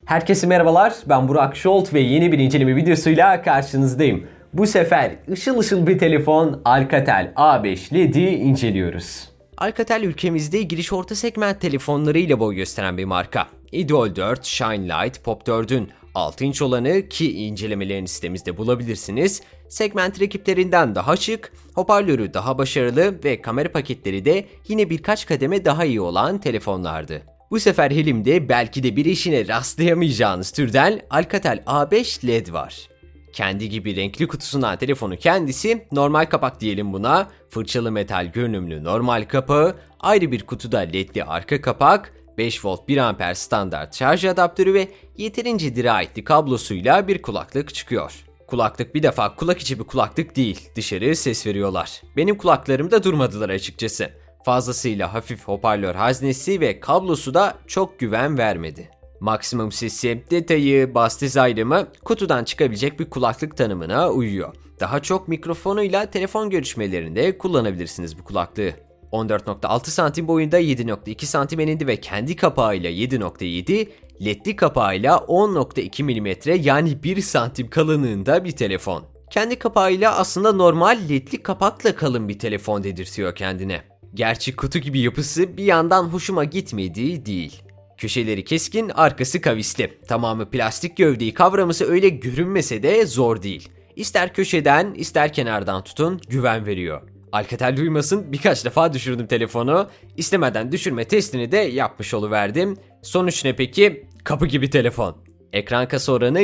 Herkese merhabalar, ben Burak Şolt ve yeni bir inceleme videosuyla karşınızdayım. Bu sefer ışıl ışıl bir telefon Alcatel A5 LED'i inceliyoruz. Alcatel ülkemizde giriş orta segment telefonlarıyla boy gösteren bir marka. Idol 4, Shine Light, Pop 4'ün 6 inç olanı ki incelemelerini sitemizde bulabilirsiniz. Segment rakiplerinden daha şık, hoparlörü daha başarılı ve kamera paketleri de yine birkaç kademe daha iyi olan telefonlardı. Bu sefer elimde belki de bir işine rastlayamayacağınız türden Alcatel A5 LED var. Kendi gibi renkli kutusundan telefonu kendisi, normal kapak diyelim buna, fırçalı metal görünümlü normal kapağı, ayrı bir kutuda ledli arka kapak, 5 volt 1 amper standart şarj adaptörü ve yeterince dirayetli kablosuyla bir kulaklık çıkıyor. Kulaklık bir defa kulak içi bir kulaklık değil, dışarı ses veriyorlar. Benim kulaklarımda durmadılar açıkçası. Fazlasıyla hafif hoparlör haznesi ve kablosu da çok güven vermedi. Maksimum sesi, detayı, bas tiz ayrımı kutudan çıkabilecek bir kulaklık tanımına uyuyor. Daha çok mikrofonuyla telefon görüşmelerinde kullanabilirsiniz bu kulaklığı. 14.6 santim boyunda, 7.2 santim eninde ve kendi kapağıyla 7.7, ledli kapağıyla 10.2 mm yani 1 santim kalınlığında bir telefon. Kendi kapağıyla aslında normal ledli kapakla kalın bir telefon dedirtiyor kendine. Gerçi kutu gibi yapısı bir yandan hoşuma gitmediği değil. Köşeleri keskin, arkası kavisli. Tamamı plastik gövdeyi kavraması öyle görünmese de zor değil. İster köşeden, ister kenardan tutun, güven veriyor. Alcatel duymasın, birkaç defa düşürdüm telefonu. İstemeden düşürme testini de yapmış oluverdim. Sonuç ne peki? Kapı gibi telefon. Ekran kasa oranı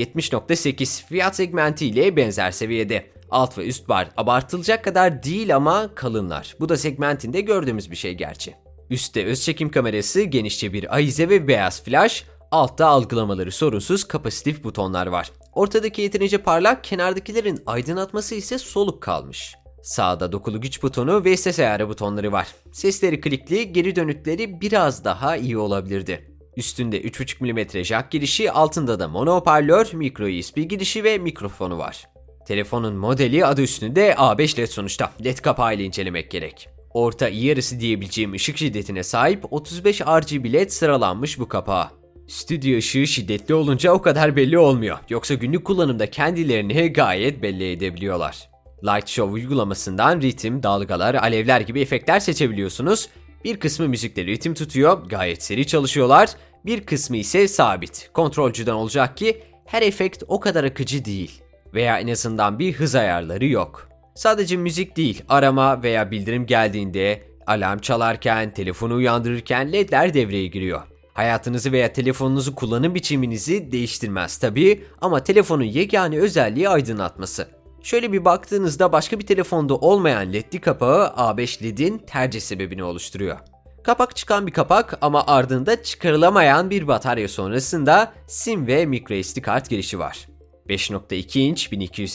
%70.8, fiyat segmenti ile benzer seviyede. Alt ve üst bar abartılacak kadar değil ama kalınlar. Bu da segmentinde gördüğümüz bir şey gerçi. Üstte öz çekim kamerası, genişçe bir ahize ve beyaz flash, altta algılamaları sorunsuz kapasitif butonlar var. Ortadaki yeterince parlak, kenardakilerin aydınlatması ise soluk kalmış. Sağda dokulu güç butonu ve ses ayarı butonları var. Sesleri klikli, geri dönütleri biraz daha iyi olabilirdi. Üstünde 3.5 mm jack girişi, altında da mono hoparlör, micro USB girişi ve mikrofonu var. Telefonun modeli adı üstünde A5 LED sonuçta. LED kapağıyla incelemek gerek. Orta iyi yarısı diyebileceğim ışık şiddetine sahip 35 RGB LED sıralanmış bu kapağa. Stüdyo ışığı şiddetli olunca o kadar belli olmuyor. Yoksa günlük kullanımda kendilerini gayet belli edebiliyorlar. Light Show uygulamasından ritim, dalgalar, alevler gibi efektler seçebiliyorsunuz. Bir kısmı müzikle ritim tutuyor, gayet seri çalışıyorlar. Bir kısmı ise sabit. Kontrolcüden olacak ki her efekt o kadar akıcı değil. Veya en azından bir hız ayarları yok. Sadece müzik değil, arama veya bildirim geldiğinde, alarm çalarken, telefonu uyandırırken ledler devreye giriyor. Hayatınızı veya telefonunuzu kullanım biçiminizi değiştirmez tabii ama telefonun yegane özelliği aydınlatması. Şöyle bir baktığınızda başka bir telefonda olmayan ledli kapağı A5 LED'in tercih sebebini oluşturuyor. Kapak çıkan bir kapak ama ardında çıkarılamayan bir batarya sonrasında SIM ve microSD kart girişi var. 5.2 inç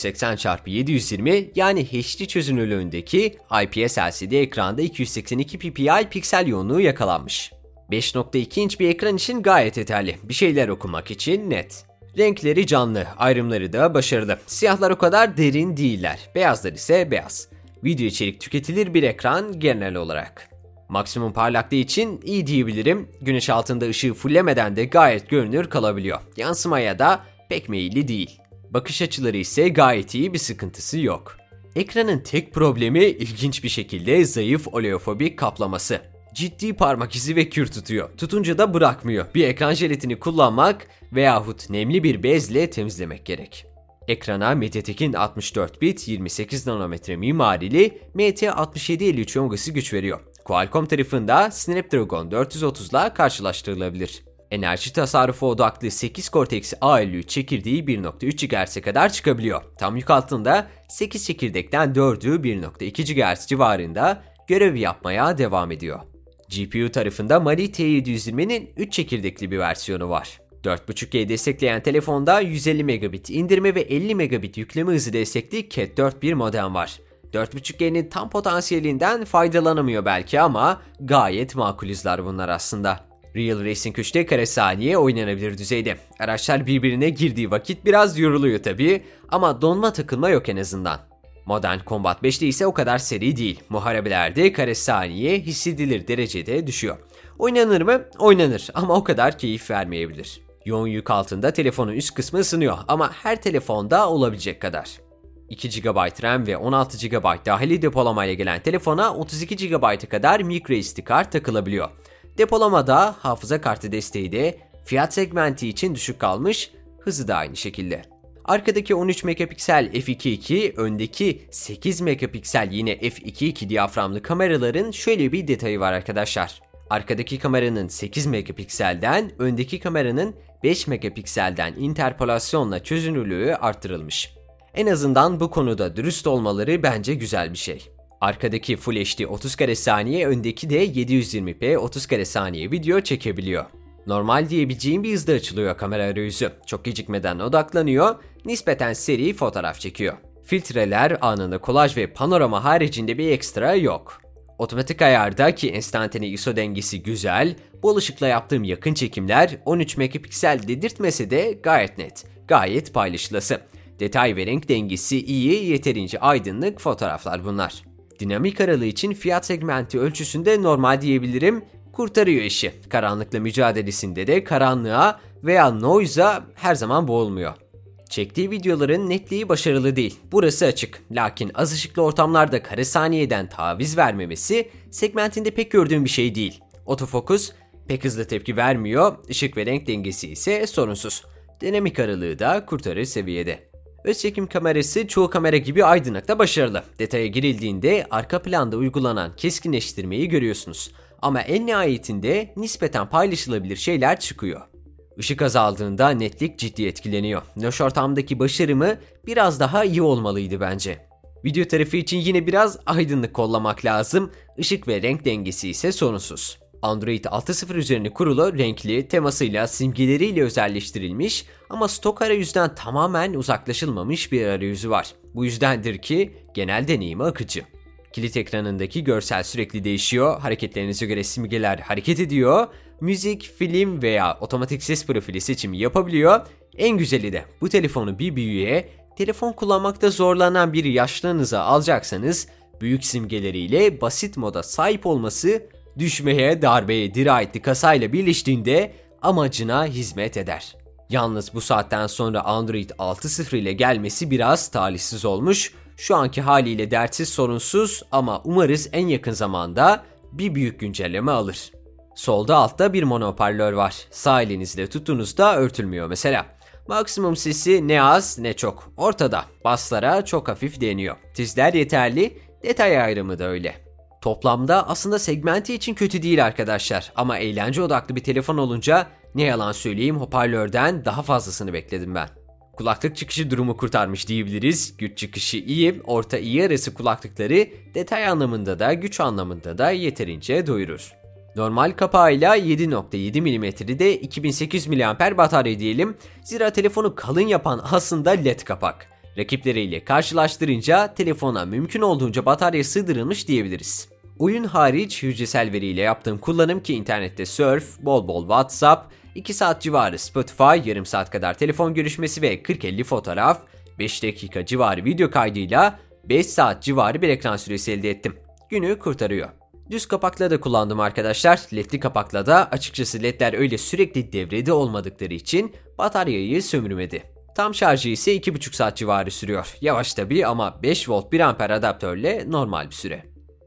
1280x720 yani HD çözünürlüğündeki IPS LCD ekranda 282 ppi piksel yoğunluğu yakalanmış. 5.2 inç bir ekran için gayet yeterli. Bir şeyler okumak için net. Renkleri canlı, ayrımları da başarılı. Siyahlar o kadar derin değiller. Beyazlar ise beyaz. Video içerik tüketilir bir ekran genel olarak. Maksimum parlaklığı için iyi diyebilirim. Güneş altında ışığı fullemeden de gayet görünür kalabiliyor. Yansımaya da pek meyilli değil. Bakış açıları ise gayet iyi, bir sıkıntısı yok. Ekranın tek problemi ilginç bir şekilde zayıf oleofobik kaplaması. Ciddi parmak izi ve kür tutuyor. Tutunca da bırakmıyor. Bir ekran jelatini kullanmak veyahut nemli bir bezle temizlemek gerek. Ekrana MediaTek'in 64 bit 28 nanometre mimarili MT6753 yongası güç veriyor. Qualcomm tarafında Snapdragon 430 ile karşılaştırılabilir. Enerji tasarrufu odaklı 8 Cortex A53 çekirdeği 1.3 GHz'e kadar çıkabiliyor. Tam yük altında 8 çekirdekten 4'ü 1.2 GHz civarında görev yapmaya devam ediyor. GPU tarafında Mali T720'nin 3 çekirdekli bir versiyonu var. 4.5G destekleyen telefonda 150 megabit indirme ve 50 megabit yükleme hızı destekli Cat 4 bir modem var. 4.5G'nin tam potansiyelinden faydalanamıyor belki ama gayet makul hızlar bunlar aslında. Real Racing 3'te kare saniye oynanabilir düzeyde. Araçlar birbirine girdiği vakit biraz yoruluyor tabii ama donma takılma yok en azından. Modern Combat 5'te ise o kadar seri değil. Muharebelerde kare saniye hissedilir derecede düşüyor. Oynanır mı? Oynanır ama o kadar keyif vermeyebilir. Yoğun yük altında telefonun üst kısmı ısınıyor ama her telefonda olabilecek kadar. 2 GB RAM ve 16 GB dahili depolamayla gelen telefona 32 GB'a kadar microSD kart takılabiliyor. Depolamada hafıza kartı desteği de fiyat segmenti için düşük kalmış, hızı da aynı şekilde. Arkadaki 13 megapiksel f2.2, öndeki 8 megapiksel yine f2.2 diyaframlı kameraların şöyle bir detayı var arkadaşlar. Arkadaki kameranın 8 megapikselden, öndeki kameranın 5 megapikselden interpolasyonla çözünürlüğü arttırılmış. En azından bu konuda dürüst olmaları bence güzel bir şey. Arkadaki Full HD 30 kare saniye, öndeki de 720p 30 kare saniye video çekebiliyor. Normal diyebileceğim bir hızda açılıyor kamera arayüzü. Çok gecikmeden odaklanıyor, nispeten seri fotoğraf çekiyor. Filtreler, anında kolaj ve panorama haricinde bir ekstra yok. Otomatik ayarda ki enstantane ISO dengesi güzel, bol ışıkla yaptığım yakın çekimler 13 megapiksel dedirtmese de gayet net, gayet paylaşılası. Detay ve renk dengesi iyi, yeterince aydınlık fotoğraflar bunlar. Dinamik aralığı için fiyat segmenti ölçüsünde normal diyebilirim, kurtarıyor işi. Karanlıkla mücadelesinde de karanlığa veya noise'a her zaman boğulmuyor. Çektiği videoların netliği başarılı değil. Burası açık. Lakin az ışıklı ortamlarda kare saniyeden taviz vermemesi segmentinde pek gördüğüm bir şey değil. Otofokus pek hızlı tepki vermiyor, ışık ve renk dengesi ise sorunsuz. Dinamik aralığı da kurtarır seviyede. Öz çekim kamerası çoğu kamera gibi aydınlıkta başarılı. Detaya girildiğinde arka planda uygulanan keskinleştirmeyi görüyorsunuz. Ama en nihayetinde nispeten paylaşılabilir şeyler çıkıyor. Işık azaldığında netlik ciddi etkileniyor. Loş ortamdaki başarımı biraz daha iyi olmalıydı bence. Video tarafı için yine biraz aydınlık kollamak lazım. Işık ve renk dengesi ise sorunsuz. Android 6.0 üzerine kurulu, renkli, temasıyla, simgeleriyle özelleştirilmiş ama stok arayüzden tamamen uzaklaşılmamış bir arayüzü var. Bu yüzdendir ki genel deneyimi akıcı. Kilit ekranındaki görsel sürekli değişiyor, hareketlerinize göre simgeler hareket ediyor, müzik, film veya otomatik ses profili seçimi yapabiliyor. En güzeli de bu telefonu bir büyüğe, telefon kullanmakta zorlanan bir yaşlınıza alacaksanız büyük simgeleriyle basit moda sahip olması düşmeye, darbeye dirayetli kasayla birleştiğinde amacına hizmet eder. Yalnız bu saatten sonra Android 6.0 ile gelmesi biraz talihsiz olmuş. Şu anki haliyle dertsiz, sorunsuz ama umarız en yakın zamanda bir büyük güncelleme alır. Solda altta bir mono hoparlör var. Sağ elinizle tuttuğunuzda örtülmüyor mesela. Maksimum sesi ne az ne çok. Ortada. Basslara çok hafif değiniyor. Tizler yeterli. Detay ayrımı da öyle. Toplamda aslında segmenti için kötü değil arkadaşlar. Ama eğlence odaklı bir telefon olunca ne yalan söyleyeyim hoparlörden daha fazlasını bekledim ben. Kulaklık çıkışı durumu kurtarmış diyebiliriz. Güç çıkışı iyi, orta iyi arası kulaklıkları detay anlamında da güç anlamında da yeterince doyurur. Normal kapağıyla 7.7 mm'de 2800 mAh batarya diyelim. Zira telefonu kalın yapan aslında LED kapak. Rakipleriyle karşılaştırınca telefona mümkün olduğunca batarya sığdırılmış diyebiliriz. Oyun hariç hücresel veriyle yaptığım kullanım ki internette surf, bol bol WhatsApp, 2 saat civarı Spotify, yarım saat kadar telefon görüşmesi ve 40-50 fotoğraf, 5 dakika civarı video kaydıyla 5 saat civarı bir ekran süresi elde ettim. Günü kurtarıyor. Düz kapakla da kullandım arkadaşlar. LED'li kapakla da açıkçası LED'ler öyle sürekli devrede olmadıkları için bataryayı sömürmedi. Tam şarjı ise 2,5 saat civarı sürüyor. Yavaş tabii ama 5 volt 1 amper adaptörle normal bir süre.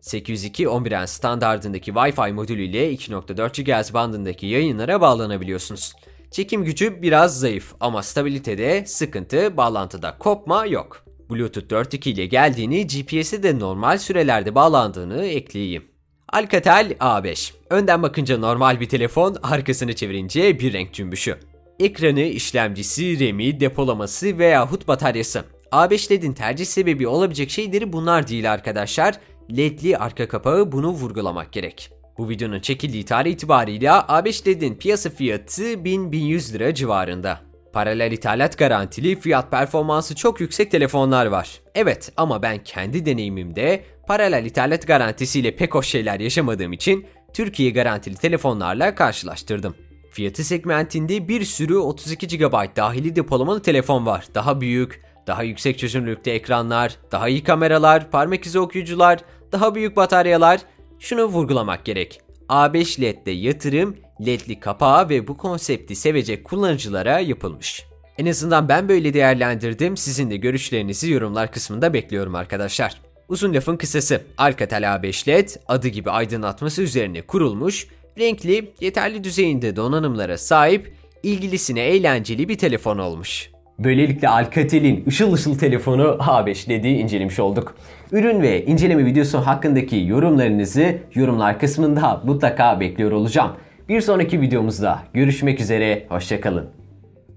802.11n standardındaki Wi-Fi modülüyle 2.4 GHz bandındaki yayınlara bağlanabiliyorsunuz. Çekim gücü biraz zayıf ama stabilitede sıkıntı, bağlantıda kopma yok. Bluetooth 4.2 ile geldiğini, GPS'e de normal sürelerde bağlandığını ekleyeyim. Alcatel A5. Önden bakınca normal bir telefon, arkasını çevirince bir renk cümbüşü. Ekranı, işlemcisi, RAM'i, depolaması veyahut bataryası. A5 LED'in tercih sebebi olabilecek şeyleri bunlar değil arkadaşlar. LED'li arka kapağı, bunu vurgulamak gerek. Bu videonun çekildiği tarih itibariyle A5 LED'in piyasa fiyatı 1000-1100 lira civarında. Paralel ithalat garantili, fiyat performansı çok yüksek telefonlar var. Evet ama ben kendi deneyimimde paralel ithalat garantisiyle pek hoş şeyler yaşamadığım için Türkiye garantili telefonlarla karşılaştırdım. Fiyatı segmentinde bir sürü 32 GB dahili depolamalı telefon var. Daha büyük, daha yüksek çözünürlükte ekranlar, daha iyi kameralar, parmak izi okuyucular, daha büyük bataryalar. Şunu vurgulamak gerek. A5 LED'de yatırım, LED'li kapağı ve bu konsepti sevecek kullanıcılara yapılmış. En azından ben böyle değerlendirdim. Sizin de görüşlerinizi yorumlar kısmında bekliyorum arkadaşlar. Uzun lafın kısası, Alcatel A5 LED adı gibi aydınlatması üzerine kurulmuş, renkli, yeterli düzeyinde donanımlara sahip, ilgilisine eğlenceli bir telefon olmuş. Böylelikle Alcatel'in ışıl ışıl telefonu A5 LED'i incelemiş olduk. Ürün ve inceleme videosu hakkındaki yorumlarınızı yorumlar kısmında mutlaka bekliyor olacağım. Bir sonraki videomuzda görüşmek üzere, hoşça kalın.